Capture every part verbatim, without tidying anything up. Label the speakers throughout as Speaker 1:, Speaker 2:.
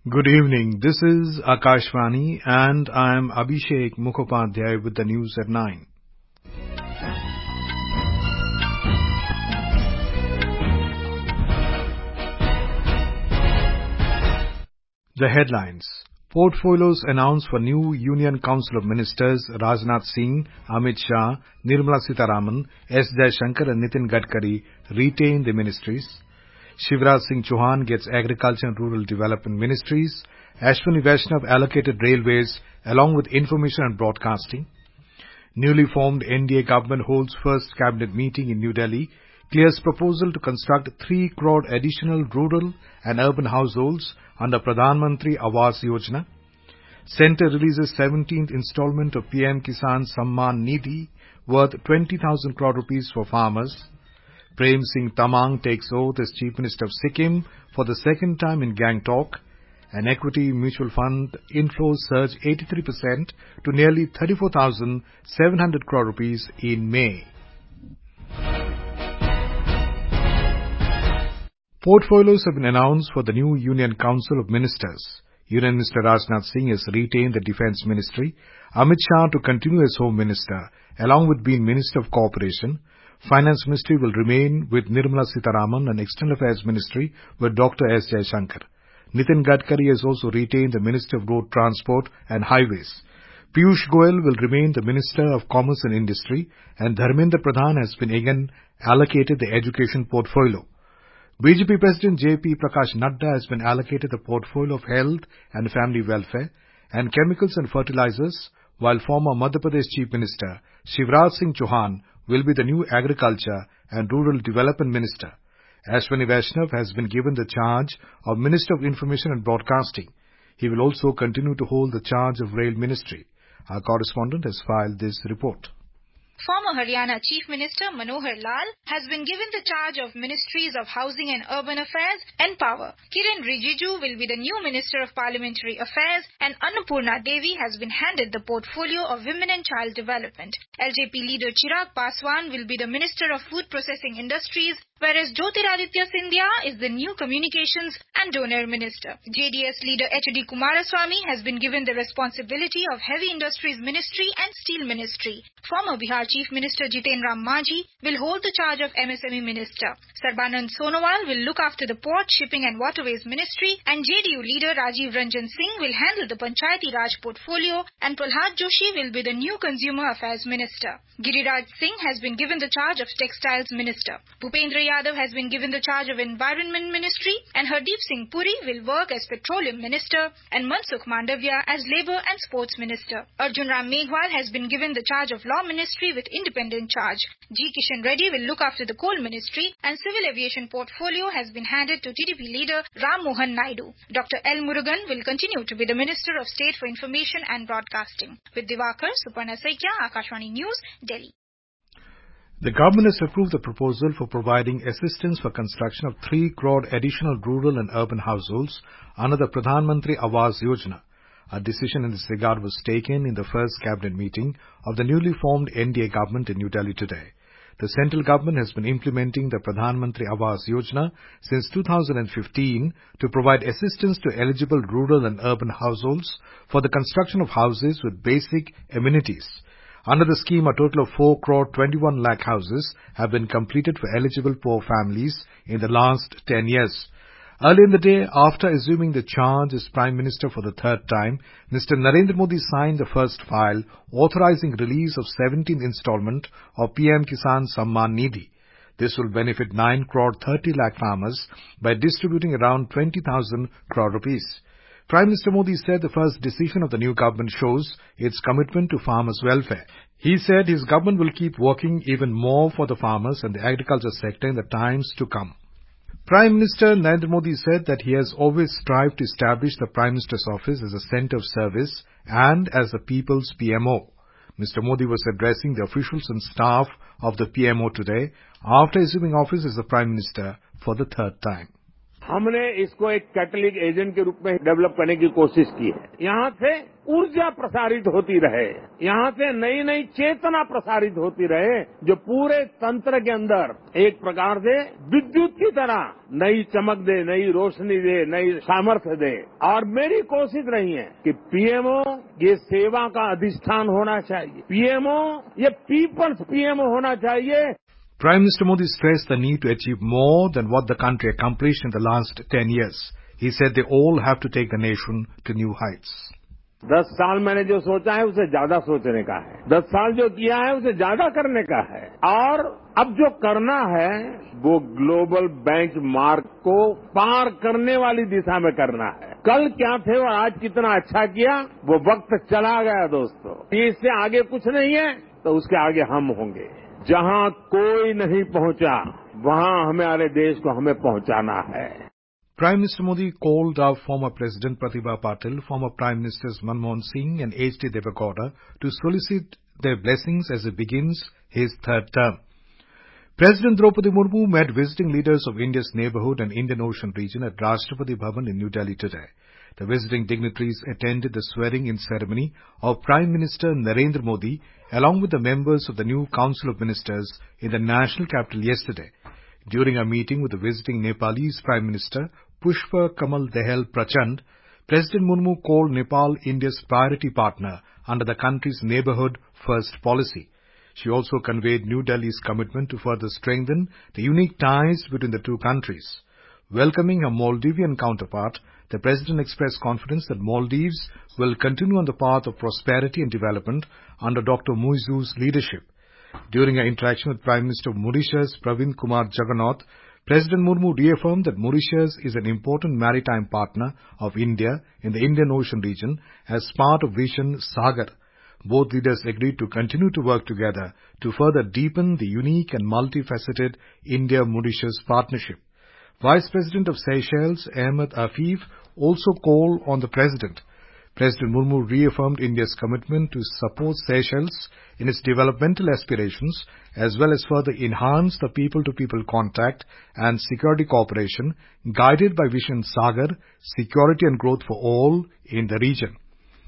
Speaker 1: Good evening. This is Akashvani and I am Abhishek Mukhopadhyay with the news at nine. The headlines. Portfolios announced for new Union Council of Ministers Rajnath Singh, Amit Shah, Nirmala Sitharaman, S. Jaishankar and Nitin Gadkari retain the ministries. Shivraj Singh Chauhan gets Agriculture and Rural Development Ministries. Ashwini Vaishnav allocated Railways along with Information and Broadcasting. Newly formed N D A government holds first cabinet meeting in New Delhi, clears proposal to construct three crore additional rural and urban households under Pradhan Mantri Awas Yojana. Centre releases seventeenth installment of P M Kisan Samman Nidhi worth twenty thousand crore rupees for farmers. Prem Singh Tamang takes oath as Chief Minister of Sikkim for the second time in Gangtok. An equity mutual fund inflows surged eighty-three percent to nearly thirty-four thousand seven hundred crore rupees in May. Portfolios have been announced for the new Union Council of Ministers. Union Minister Rajnath Singh has retained the Defence Ministry, Amit Shah to continue as Home Minister, along with being Minister of Cooperation. Finance Ministry will remain with Nirmala Sitharaman and External Affairs Ministry with Doctor S. Jaishankar. Nitin Gadkari has also retained the Minister of Road Transport and Highways. Piyush Goyal will remain the Minister of Commerce and Industry, and Dharmendra Pradhan has been again allocated the Education portfolio. B J P President J P Prakash Nadda has been allocated the portfolio of Health and Family Welfare and Chemicals and Fertilizers, while former Madhya Pradesh Chief Minister Shivraj Singh Chauhan will be the new Agriculture and Rural Development Minister. Ashwini Vaishnav has been given the charge of Minister of Information and Broadcasting. He will also continue to hold the charge of Rail Ministry. Our correspondent has filed this report.
Speaker 2: Former Haryana Chief Minister Manohar Lal has been given the charge of Ministries of Housing and Urban Affairs and Power. Kiren Rijiju will be the new Minister of Parliamentary Affairs, and Annapurna Devi has been handed the portfolio of Women and Child Development. L J P leader Chirag Paswan will be the Minister of Food Processing Industries, whereas Jyotiraditya Scindia is the new Communications and Donor Minister. J D S leader H D Kumaraswamy has been given the responsibility of Heavy Industries Ministry and Steel Ministry. Former Bihar Chief Minister Jiten Ram Manjhi will hold the charge of M S M E Minister. Sarbanand Sonowal will look after the Port, Shipping and Waterways Ministry, and J D U leader Rajiv Ranjan Singh will handle the Panchayati Raj portfolio, and Prahlad Joshi will be the new Consumer Affairs Minister. Giriraj Singh has been given the charge of Textiles Minister. Bhupendra Yadav has been given the charge of Environment Ministry, and Hardeep Singh Puri will work as Petroleum Minister, and Mansukh Mandavia as Labour and Sports Minister. Arjun Ram Meghwal has been given the charge of Law Ministry with independent charge. G. Kishan Reddy will look after the Coal Ministry, and Civil Aviation portfolio has been handed to T D P leader Ram Mohan Naidu. Doctor L. Murugan will continue to be the Minister of State for Information and Broadcasting. With Divakar, Suparna Saikya, Akashvani News, Delhi.
Speaker 1: The government has approved the proposal for providing assistance for construction of three crore additional rural and urban households under the Pradhan Mantri Awas Yojana. A decision in this regard was taken in the first cabinet meeting of the newly formed N D A government in New Delhi today. The central government has been implementing the Pradhan Mantri Awas Yojana since two thousand fifteen to provide assistance to eligible rural and urban households for the construction of houses with basic amenities. Under the scheme, a total of four crore twenty-one lakh houses have been completed for eligible poor families in the last ten years. Earlier in the day, after assuming the charge as Prime Minister for the third time, Mister Narendra Modi signed the first file authorizing release of seventeenth installment of P M Kisan Samman Nidhi. This will benefit nine crore thirty lakh farmers by distributing around twenty thousand crore rupees. Prime Minister Modi said the first decision of the new government shows its commitment to farmers' welfare. He said his government will keep working even more for the farmers and the agriculture sector in the times to come. Prime Minister Narendra Modi said that he has always strived to establish the Prime Minister's office as a centre of service and as the people's P M O. Mister Modi was addressing the officials and staff of the P M O today after assuming office as the Prime Minister for the third time.
Speaker 3: हमने इसको एक कैटलिक agent के रूप में develop करने की कोशिश की है। यहाँ से ऊर्जा प्रसारित होती रहे, यहाँ से नई नई चेतना प्रसारित होती रहे, जो पूरे तंत्र के अंदर एक प्रकार से विद्युत की तरह नई चमक दे, नई रोशनी दे, नई सामर्थ्य दे। और मेरी कोशिश रही है कि पीएमओ ये सेवा का अधिष्ठान होना चाहिए, पीएमओ ये पीपल्स पीएमओ होना चाहिए।
Speaker 1: Prime Minister Modi stressed the need to achieve more than what the country accomplished in the last ten years. He said they all have to take the nation to new heights.
Speaker 3: दस साल मैंने जो सोचा है उसे ज्यादा सोचने का है, दस साल जो किया है उसे ज्यादा करने का है, और अब जो करना है वो ग्लोबल बेंचमार्क को पार करने वाली दिशा में करना है। कल क्या थे और आज कितना अच्छा किया वो वक्त चला गया दोस्तों, इससे आगे कुछ नहीं है तो उसके आगे हम होंगे। जहां कोई नहीं पहुंचा वहां हमारे देश को हमें पहुंचाना है।
Speaker 1: Prime Minister Modi called up former President Pratibha Patil, former Prime Ministers Manmohan Singh and H D Devegowda to solicit their blessings as he begins his third term. President Draupadi Murmu met visiting leaders of India's neighbourhood and Indian Ocean region at Rashtrapati Bhavan in New Delhi today. The visiting dignitaries attended the swearing-in ceremony of Prime Minister Narendra Modi along with the members of the new Council of Ministers in the national capital yesterday. During a meeting with the visiting Nepalese Prime Minister Pushpa Kamal Dahal Prachand, President Murmu called Nepal India's priority partner under the country's neighbourhood first policy. She also conveyed New Delhi's commitment to further strengthen the unique ties between the two countries. Welcoming her Maldivian counterpart, the President expressed confidence that Maldives will continue on the path of prosperity and development under Doctor Muizu's leadership. During her interaction with Prime Minister of Mauritius Pravind Kumar Jagannath, President Murmu reaffirmed that Mauritius is an important maritime partner of India in the Indian Ocean region as part of Vision Sagar. Both leaders agreed to continue to work together to further deepen the unique and multifaceted India-Mauritius partnership. Vice President of Seychelles, Ahmed Afif, also called on the President. President Murmu reaffirmed India's commitment to support Seychelles in its developmental aspirations as well as further enhance the people-to-people contact and security cooperation guided by Vision Sagar, security and growth for all in the region.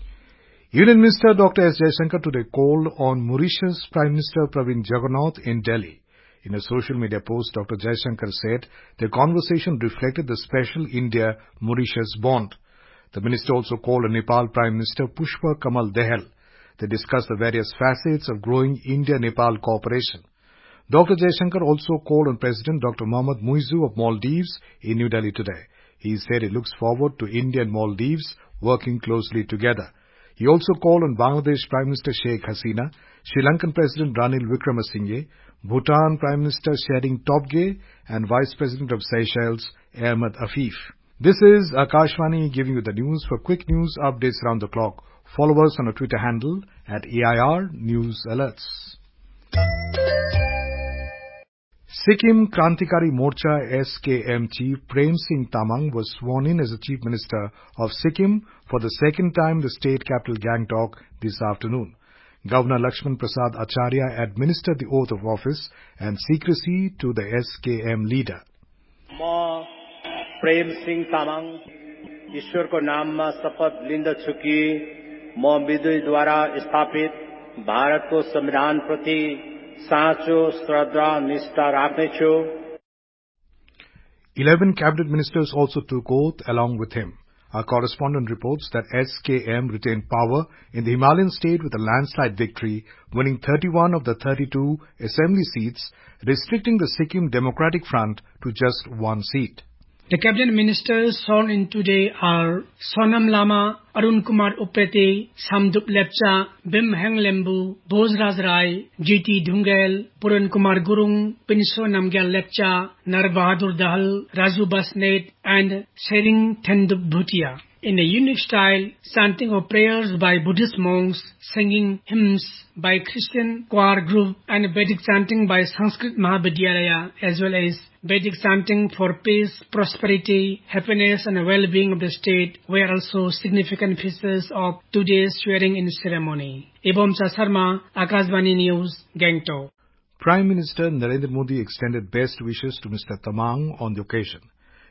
Speaker 1: Union Minister Doctor S. Jaishankar today called on Mauritius Prime Minister Pravind Jagannath in Delhi. In a social media post, Doctor Jaishankar said the conversation reflected the special India-Mauritius bond. The minister also called on Nepal Prime Minister Pushpa Kamal Dahal. They discussed the various facets of growing India-Nepal cooperation. Doctor Jaishankar also called on President Doctor Mohammad Muizu of Maldives in New Delhi today. He said he looks forward to India and Maldives working closely together. He also called on Bangladesh Prime Minister Sheikh Hasina, Sri Lankan President Ranil Wickremesinghe, Bhutan Prime Minister Tshering Tobgay and Vice President of Seychelles Ahmed Afif. This is Akashvani giving you the news. For quick news updates around the clock, follow us on our Twitter handle at A I R News Alerts. Sikkim Krantikari Morcha S K M Chief Prem Singh Tamang was sworn in as the Chief Minister of Sikkim for the second time in the state capital Gangtok this afternoon. Governor Lakshman Prasad Acharya administered the oath of office and secrecy to the S K M leader.
Speaker 4: Ma Prem Singh Tamang ईश्वर को नाम में शपथ लिंदछु कि म विधि द्वारा स्थापित भारत को संविधान प्रति साँचो श्रद्धा निष्ठा राख्नेछु.
Speaker 1: Eleven cabinet ministers also took oath along with him. Our correspondent reports that S K M retained power in the Himalayan state with a landslide victory, winning thirty-one of the thirty-two assembly seats, restricting the Sikkim Democratic Front to just one seat.
Speaker 5: The cabinet ministers sworn in today are Sonam Lama, Arun Kumar Upreti, Samdup Lepcha, Bim Heng Lembu, Bhojraj Rai, G T Dhungel, Puran Kumar Gurung, Pinso Namgyal Lepcha, Nar Bahadur Dahal, Raju Basnet, and Sering Thendup Bhutia. In a unique style, chanting of prayers by Buddhist monks, singing hymns by Christian choir group, and Vedic chanting by Sanskrit Mahavidyalaya, as well as Vedic chanting for peace, prosperity, happiness and well-being of the state were also significant features of today's swearing-in ceremony. Ebomcha Sharma, Akashvani News, Gangtok.
Speaker 1: Prime Minister Narendra Modi extended best wishes to Mister Tamang on the occasion.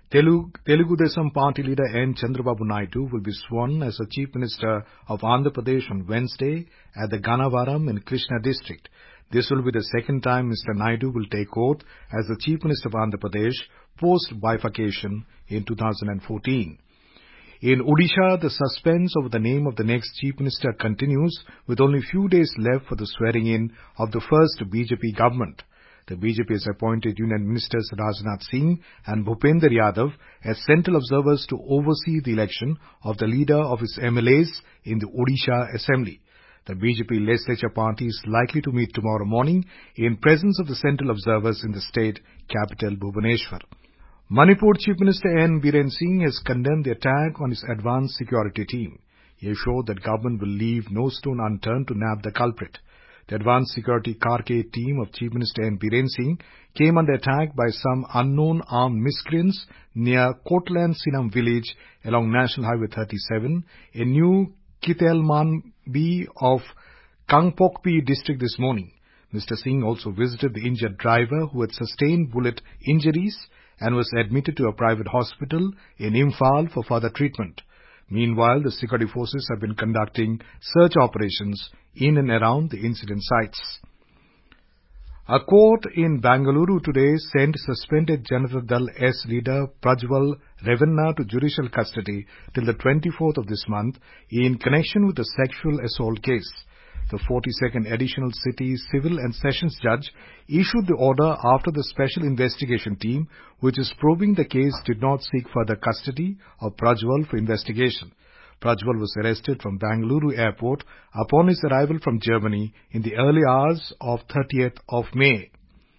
Speaker 1: Telugu, Telugu Desam Party leader N. Chandrababu Naidu will be sworn as the Chief Minister of Andhra Pradesh on Wednesday at the Gannavaram in Krishna district. This will be the second time Mister Naidu will take oath as the Chief Minister of Andhra Pradesh post-bifurcation in two thousand fourteen. In Odisha, the suspense over the name of the next Chief Minister continues with only few days left for the swearing-in of the first B J P government. The B J P has appointed Union Ministers Rajnath Singh and Bhupender Yadav as central observers to oversee the election of the leader of its M L As in the Odisha Assembly. The B J P legislature party is likely to meet tomorrow morning in presence of the central observers in the state capital Bhubaneswar. Manipur Chief Minister N. Biren Singh has condemned the attack on his advanced security team. He assured that government will leave no stone unturned to nab the culprit. The Advanced Security Karke team of Chief Minister N. Biren Singh came under attack by some unknown armed miscreants near Kotland Sinam village along National Highway thirty-seven, a new Kitelmanbi of Kangpokpi district this morning. Mister Singh also visited the injured driver who had sustained bullet injuries and was admitted to a private hospital in Imphal for further treatment. Meanwhile, the security forces have been conducting search operations in and around the incident sites. A court in Bangalore today sent suspended Janata Dal S leader Prajwal Revanna to judicial custody till the twenty-fourth of this month in connection with a sexual assault case. The forty-second Additional City Civil and Sessions Judge issued the order after the Special Investigation Team, which is probing the case, did not seek further custody of Prajwal for investigation. Prajwal was arrested from Bangalore airport upon his arrival from Germany in the early hours of thirtieth of May.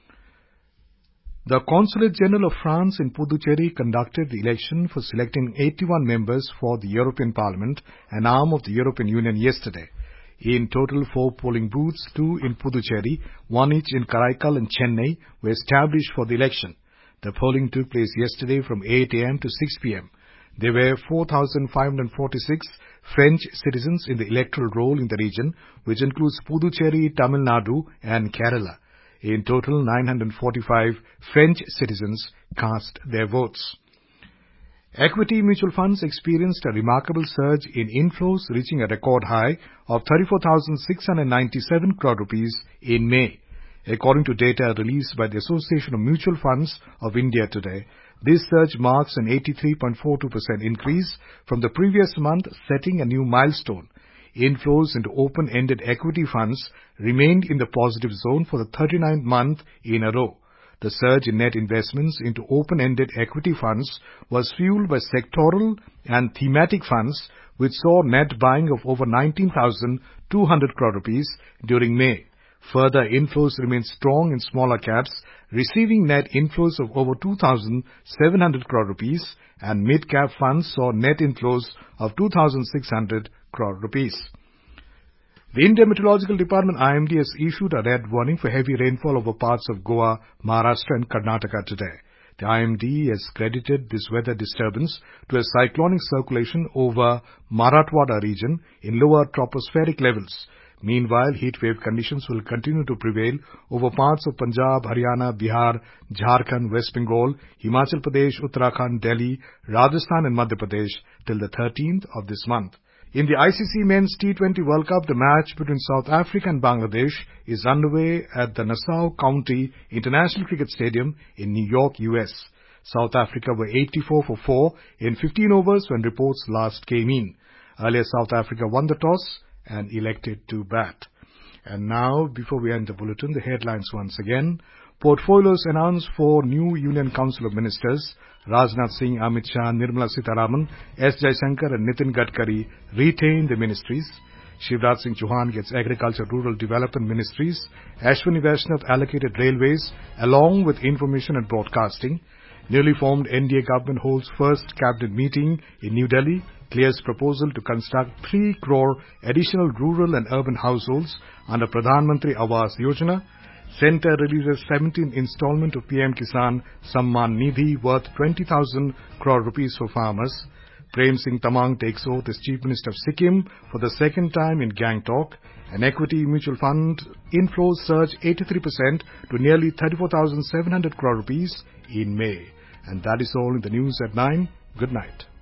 Speaker 1: The Consulate General of France in Puducherry conducted the election for selecting eighty-one members for the European Parliament, an arm of the European Union, yesterday. In total, four polling booths, two in Puducherry, one each in Karaikal and Chennai, were established for the election. The polling took place yesterday from eight a m to six p m There were four thousand five hundred forty-six French citizens in the electoral roll in the region, which includes Puducherry, Tamil Nadu and Kerala. In total, nine hundred forty-five French citizens cast their votes. Equity mutual funds experienced a remarkable surge in inflows, reaching a record high of thirty-four thousand six hundred ninety-seven crore rupees in May. According to data released by the Association of Mutual Funds of India today, this surge marks an eighty-three point four two percent increase from the previous month, setting a new milestone. Inflows into open-ended equity funds remained in the positive zone for the thirty-ninth month in a row. The surge in net investments into open-ended equity funds was fueled by sectoral and thematic funds, which saw net buying of over nineteen thousand two hundred crore rupees during May. Further inflows remained strong in smaller caps, receiving net inflows of over two thousand seven hundred crore rupees, and mid-cap funds saw net inflows of two thousand six hundred crore rupees. The Indian Meteorological Department I M D has issued a red warning for heavy rainfall over parts of Goa, Maharashtra and Karnataka today. The I M D has credited this weather disturbance to a cyclonic circulation over Marathwada region in lower tropospheric levels. Meanwhile, heatwave conditions will continue to prevail over parts of Punjab, Haryana, Bihar, Jharkhand, West Bengal, Himachal Pradesh, Uttarakhand, Delhi, Rajasthan and Madhya Pradesh till the thirteenth of this month. In the I C C Men's T twenty World Cup, the match between South Africa and Bangladesh is underway at the Nassau County International Cricket Stadium in New York, U S. South Africa were eighty-four for four in fifteen overs when reports last came in. Earlier, South Africa won the toss and elected to bat. And now, before we end the bulletin, the headlines once again. Portfolios announced for new Union Council of Ministers. Rajnath Singh, Amit Shah, Nirmala Sitharaman, S. Jaishankar and Nitin Gadkari retain the ministries. Shivraj Singh Chauhan gets Agriculture Rural Development Ministries. Ashwini Vaishnav allocated Railways along with Information and Broadcasting. Newly formed N D A government holds first cabinet meeting in New Delhi, clears proposal to construct three crore additional rural and urban households under Pradhan Mantri Awas Yojana. Centre releases seventeenth installment of P M Kisan Samman Nidhi worth twenty thousand crore rupees for farmers. Prem Singh Tamang takes oath as Chief Minister of Sikkim for the second time in Gangtok. An equity mutual fund inflows surge eighty-three percent to nearly thirty-four thousand seven hundred crore rupees in May. And that is all in the news at nine. Good night.